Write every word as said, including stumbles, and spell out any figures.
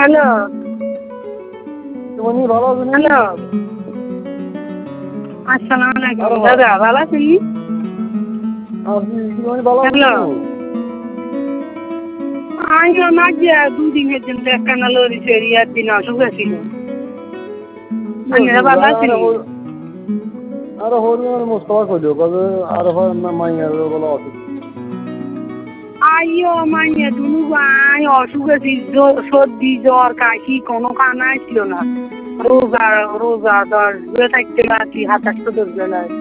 Hello তুমি ভালো আছো? হ্যালো আসসালামু আলাইকুম দাদা ভালো আছেন? তুমি ভালো আছো? আইও না যে দুদিন হেদিন একখানা লরি সেরিয়ার দিন অসুখ ছিল আইরা ভালো আছেন? আরে হরিয়ার মোস্তফা কইলো কবে আর মাইয়ার বলা অসুখ আইও মাইয়া দুনু ভাই অসুখ আছে সর্দি জ্বর কাশি কোনো কানা ছিল না রোজা রোজা দশ থাকতে আছি সাতাশশো দশ বেলায়